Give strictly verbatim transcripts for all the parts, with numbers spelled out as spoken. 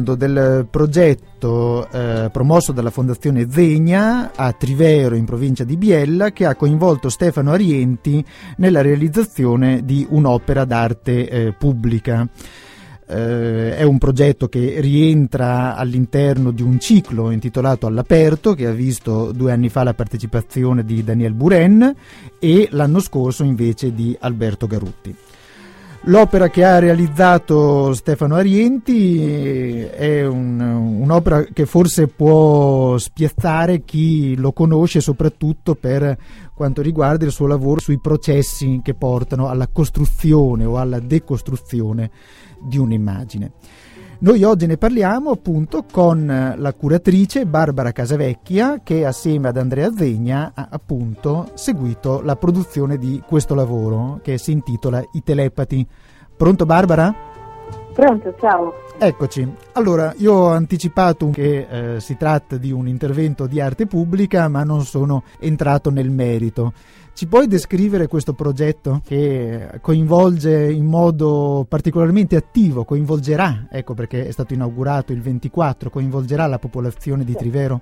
parlando del progetto eh, promosso dalla Fondazione Zegna a Trivero, in provincia di Biella, che ha coinvolto Stefano Arienti nella realizzazione di un'opera d'arte eh, pubblica. Eh, è un progetto che rientra all'interno di un ciclo intitolato All'aperto, che ha visto due anni fa la partecipazione di Daniel Buren e l'anno scorso invece di Alberto Garutti. L'opera che ha realizzato Stefano Arienti è un, un'opera che forse può spiazzare chi lo conosce, soprattutto per quanto riguarda il suo lavoro sui processi che portano alla costruzione o alla decostruzione di un'immagine. Noi oggi ne parliamo appunto con la curatrice Barbara Casavecchia, che assieme ad Andrea Zegna ha appunto seguito la produzione di questo lavoro che si intitola I Telepati. Pronto Barbara? Pronto, ciao. Eccoci. Allora, io ho anticipato che eh, si tratta di un intervento di arte pubblica, ma non sono entrato nel merito. Ci puoi descrivere questo progetto che coinvolge in modo particolarmente attivo, coinvolgerà, ecco perché è stato inaugurato il ventiquattro, coinvolgerà la popolazione di Trivero?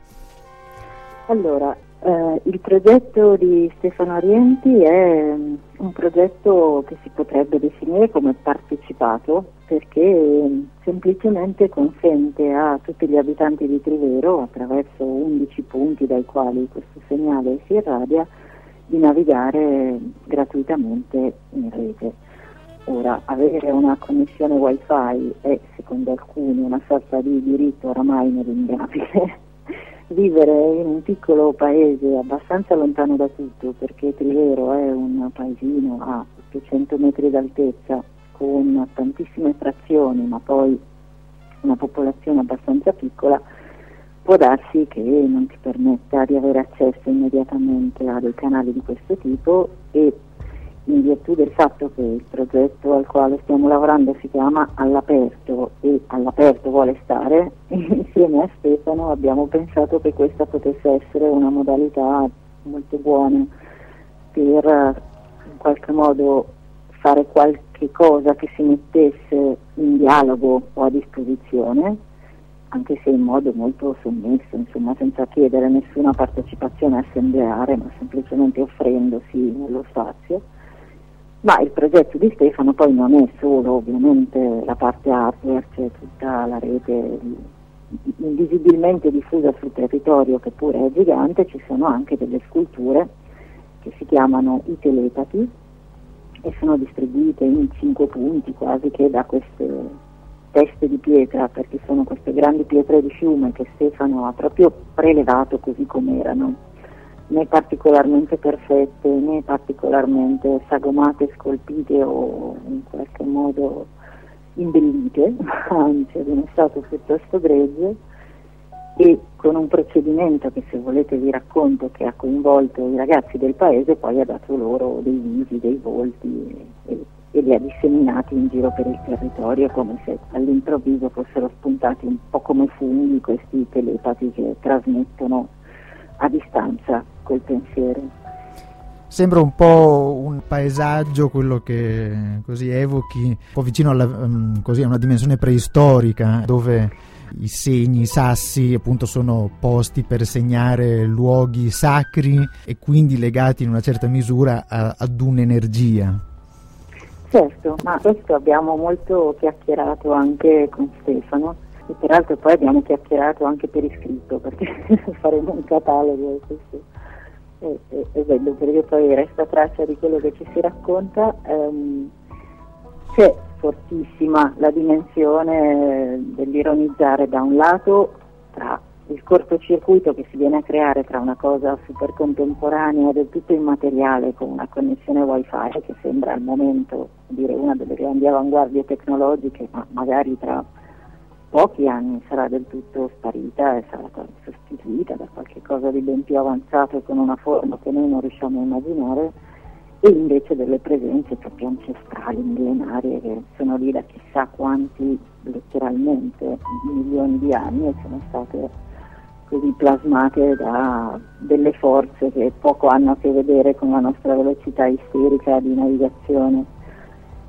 Allora, eh, il progetto di Stefano Arienti è un progetto che si potrebbe definire come partecipato, perché semplicemente consente a tutti gli abitanti di Trivero, attraverso undici punti dai quali questo segnale si irradia, di navigare gratuitamente in rete. Ora, avere una connessione wifi è, secondo alcuni, una sorta di diritto oramai ineliminabile. Vivere in un piccolo paese abbastanza lontano da tutto, perché Trivero è un paesino a ottocento metri d'altezza con tantissime frazioni, ma poi una popolazione abbastanza piccola, può darsi che non ti permetta di avere accesso immediatamente a dei canali di questo tipo, e in virtù del fatto che il progetto al quale stiamo lavorando si chiama All'aperto e all'aperto vuole stare, insieme a Stefano abbiamo pensato che questa potesse essere una modalità molto buona per in qualche modo fare qualche cosa che si mettesse in dialogo o a disposizione, anche se in modo molto sommesso, insomma, senza chiedere nessuna partecipazione assembleare, ma semplicemente offrendosi nello spazio. Ma il progetto di Stefano poi non è solo ovviamente la parte hardware, c'è tutta la rete invisibilmente diffusa sul territorio, che pure è gigante. Ci sono anche delle sculture che si chiamano I Telepati e sono distribuite in cinque punti quasi, che da queste teste di pietra, perché sono queste grandi pietre di fiume che Stefano ha proprio prelevato così come erano, né particolarmente perfette né particolarmente sagomate, scolpite o in qualche modo imbellite, anzi ad uno stato piuttosto grezzo, e con un procedimento che, se volete, vi racconto, che ha coinvolto i ragazzi del paese, poi ha dato loro dei visi, dei volti e, e li ha disseminati in giro per il territorio, come se all'improvviso fossero spuntati un po' come funghi questi telepati che trasmettono a distanza col pensiero. Sembra un po' un paesaggio, quello che così evochi, un po' vicino alla, um, così, a una dimensione preistorica, dove i segni, i sassi appunto sono posti per segnare luoghi sacri e quindi legati in una certa misura a, ad un'energia. Certo, ma questo abbiamo molto chiacchierato anche con Stefano, e peraltro poi abbiamo chiacchierato anche per iscritto, perché faremo un catalogo, questo è, è, è bello, perché poi resta traccia di quello che ci si racconta. Um, c'è fortissima la dimensione dell'ironizzare, da un lato, tra il cortocircuito che si viene a creare tra una cosa super contemporanea, del tutto immateriale, con una connessione wifi che sembra al momento dire una delle grandi avanguardie tecnologiche, ma magari tra pochi anni sarà del tutto sparita e sarà sostituita da qualche cosa di ben più avanzato e con una forma che noi non riusciamo a immaginare, e invece delle presenze proprio ancestrali, millenarie, che sono lì da chissà quanti, letteralmente milioni di anni, e sono state così plasmate da delle forze che poco hanno a che vedere con la nostra velocità isterica di navigazione.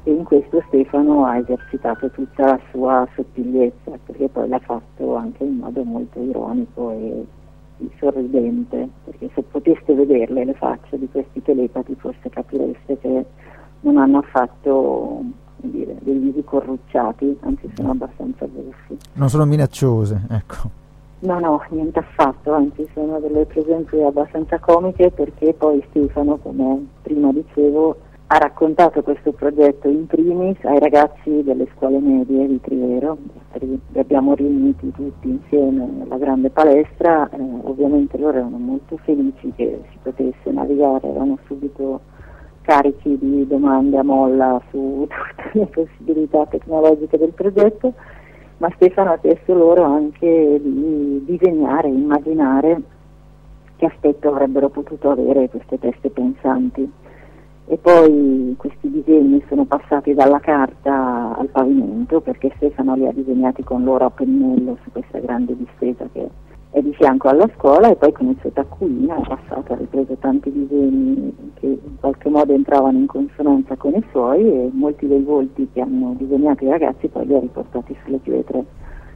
e in questo Stefano ha esercitato tutta la sua sottigliezza, perché poi l'ha fatto anche in modo molto ironico e sorridente, perché se poteste vederle le facce di questi telepati forse capireste che non hanno affatto, come dire, dei visi corrucciati, anzi sono abbastanza buffi. Non sono minacciose, ecco. No, no, niente affatto, anzi sono delle presenze abbastanza comiche, perché poi Stefano, come prima dicevo, ha raccontato questo progetto in primis ai ragazzi delle scuole medie di Trivero. Li abbiamo riuniti tutti insieme nella grande palestra, eh, ovviamente loro erano molto felici che si potesse navigare, erano subito carichi di domande a molla su tutte le possibilità tecnologiche del progetto, ma Stefano ha chiesto loro anche di disegnare, immaginare che aspetto avrebbero potuto avere queste teste pensanti. E poi questi disegni sono passati dalla carta al pavimento, perché Stefano li ha disegnati con loro a pennello su questa grande distesa che è di fianco alla scuola, e poi con il suo taccuino è passato, ha ripreso tanti disegni che in qualche modo entravano in consonanza con i suoi, e molti dei volti che hanno disegnato i ragazzi poi li ha riportati sulle pietre,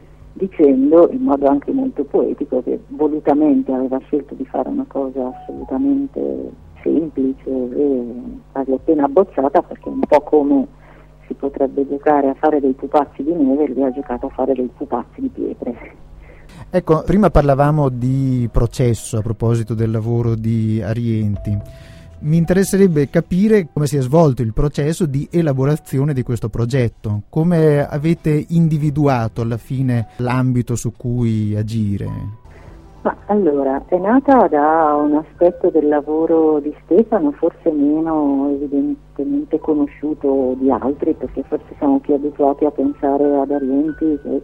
dicendo in modo anche molto poetico che volutamente aveva scelto di fare una cosa assolutamente semplice e quasi appena abbozzata, perché un po' come si potrebbe giocare a fare dei pupazzi di neve, lui ha giocato a fare dei pupazzi di pietre. Ecco, prima parlavamo di processo a proposito del lavoro di Arienti. Mi interesserebbe capire come si è svolto il processo di elaborazione di questo progetto, come avete individuato alla fine l'ambito su cui agire. Ma allora, è nata da un aspetto del lavoro di Stefano forse meno evidentemente conosciuto di altri, perché forse siamo più abituati a pensare ad Arienti che,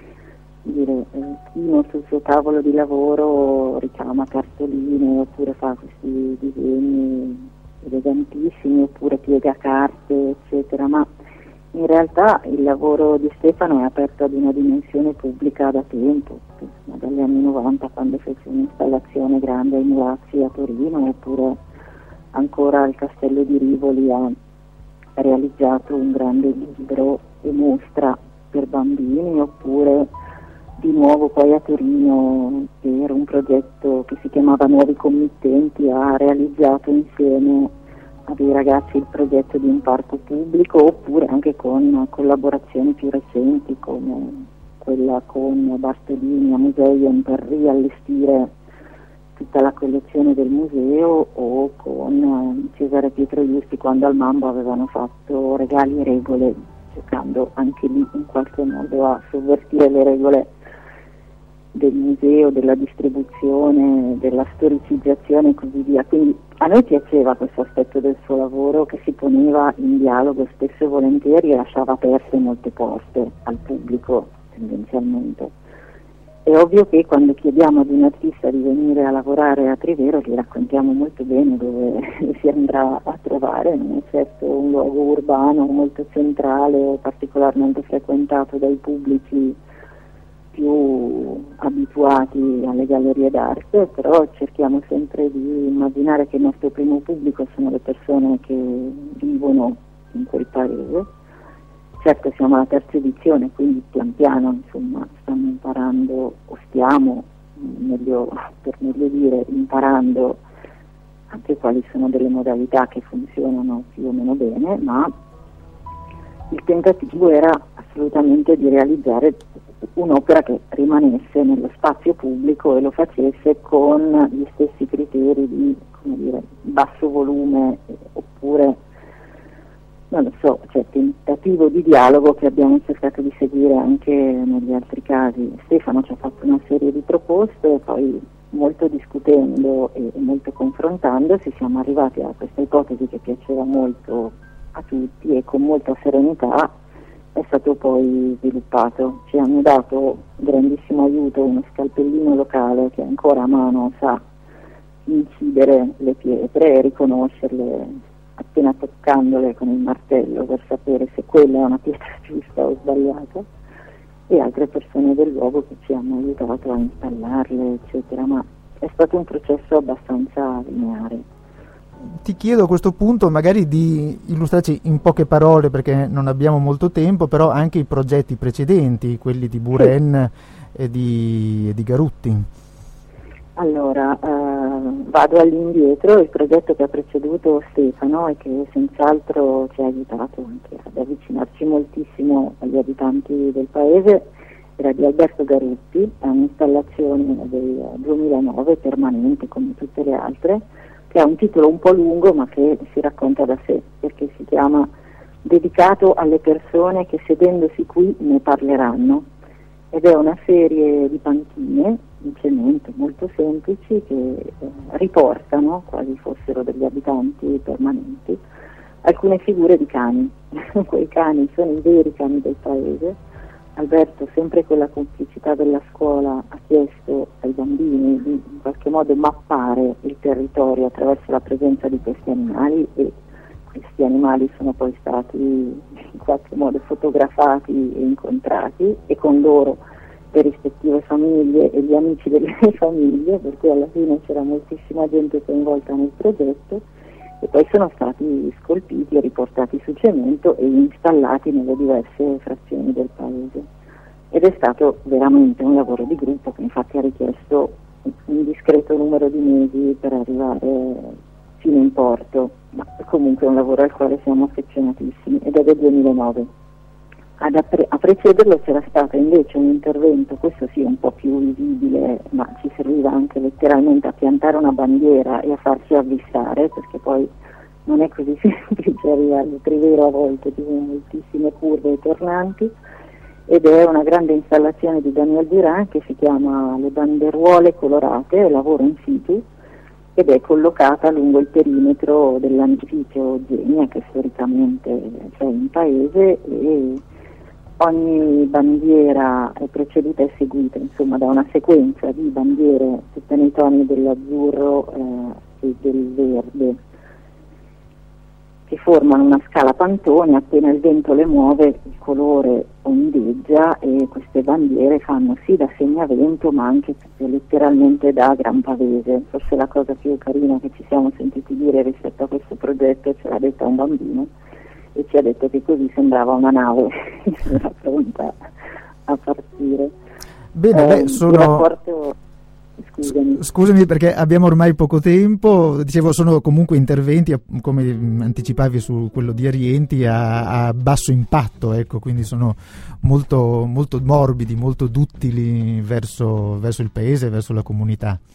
dire, eh, Chino sul suo tavolo di lavoro ricama cartoline oppure fa questi disegni elegantissimi oppure piega carte eccetera, ma in realtà il lavoro di Stefano è aperto ad una dimensione pubblica da tempo, dagli anni novanta, quando fece un'installazione grande ai Mulazzi a Torino, oppure ancora al Castello di Rivoli ha realizzato un grande libro e mostra per bambini, oppure di nuovo poi a Torino per un progetto che si chiamava Nuovi Committenti ha realizzato insieme a dei ragazzi il progetto di un parco pubblico, oppure anche con collaborazioni più recenti come quella con Bastolini a Museion per riallestire tutta la collezione del museo, o con Cesare Pietro Giusti quando al Mambo avevano fatto Regali e Regole, cercando anche lì in qualche modo a sovvertire le regole del museo, della distribuzione, della storicizzazione e così via. Quindi a noi piaceva questo aspetto del suo lavoro, che si poneva in dialogo spesso e volentieri e lasciava aperte molte porte al pubblico tendenzialmente. È ovvio che quando chiediamo ad un artista di venire a lavorare a Trivero gli raccontiamo molto bene dove si andrà a trovare, non è certo un luogo urbano molto centrale o particolarmente frequentato dai pubblici più abituati alle gallerie d'arte, però cerchiamo sempre di immaginare che il nostro primo pubblico sono le persone che vivono in quel paese. Certo siamo alla terza edizione, quindi pian piano insomma stanno imparando, o stiamo, meglio, per meglio dire, imparando anche quali sono delle modalità che funzionano più o meno bene, ma il tentativo era assolutamente di realizzare un'opera che rimanesse nello spazio pubblico e lo facesse con gli stessi criteri di, come dire, basso volume, oppure non lo so, cioè tentativo di dialogo che abbiamo cercato di seguire anche negli altri casi. Stefano ci ha fatto una serie di proposte e poi molto discutendo e molto confrontandosi siamo arrivati a questa ipotesi che piaceva molto a tutti, e con molta serenità è stato poi sviluppato. Ci hanno dato grandissimo aiuto uno scalpellino locale che ancora a mano sa incidere le pietre e riconoscerle appena toccandole con il martello per sapere se quella è una pietra giusta o sbagliata, e altre persone del luogo che ci hanno aiutato a installarle eccetera, ma è stato un processo abbastanza lineare. ti chiedo a questo punto magari di illustrarci in poche parole, perché non abbiamo molto tempo, però anche i progetti precedenti, quelli di Buren sì. e, di, e di Garutti. Allora, eh, vado all'indietro. Il progetto che ha preceduto Stefano e che senz'altro ci ha aiutato anche ad avvicinarci moltissimo agli abitanti del paese era di Alberto Garutti, è un'installazione del duemilanove permanente come tutte le altre, che ha un titolo un po' lungo ma che si racconta da sé, perché si chiama Dedicato alle persone che sedendosi qui ne parleranno, ed è una serie di panchine in cemento molto semplici che eh, riportano, quasi fossero degli abitanti permanenti, alcune figure di cani. Quei cani sono i veri cani del paese. Alberto, sempre con la complicità della scuola, ha chiesto ai bambini di in qualche modo mappare il territorio attraverso la presenza di questi animali, e questi animali sono poi stati in qualche modo fotografati e incontrati, e con loro le rispettive famiglie e gli amici delle famiglie, per cui alla fine c'era moltissima gente coinvolta nel progetto, e poi sono stati scolpiti e riportati su cemento e installati nelle diverse frazioni del paese. Ed è stato veramente un lavoro di gruppo che infatti ha richiesto un discreto numero di mesi per arrivare fino in porto, ma comunque è un lavoro al quale siamo affezionatissimi, ed è del duemilanove. Ad appre- a precederlo c'era stato invece un intervento, questo sì un po' più visibile, ma ci serviva anche letteralmente a piantare una bandiera e a farsi avvistare, perché poi non è così semplice arrivare al Trivero, a volte ci sono moltissime curve e tornanti, ed è una grande installazione di Daniel Duran che si chiama Le banderuole colorate, lavoro in situ, ed è collocata lungo il perimetro dell'antificio Genia che storicamente c'è in paese, e ogni bandiera è preceduta e seguita insomma da una sequenza di bandiere tutte nei toni dell'azzurro eh, e del verde, che formano una scala Pantone. Appena il vento le muove il colore ondeggia, e queste bandiere fanno sì da segnavento ma anche letteralmente da gran pavese. Forse la cosa più carina che ci siamo sentiti dire rispetto a questo progetto ce l'ha detta un bambino, e ci ha detto che così sembrava una nave che era pronta a partire. Bene, eh, beh, sono... il rapporto... Scusami. Scusami perché abbiamo ormai poco tempo. Dicevo, sono comunque interventi, come anticipavi su quello di Arienti, a, a basso impatto, ecco, quindi sono molto, molto morbidi, molto duttili verso, verso il paese, verso la comunità.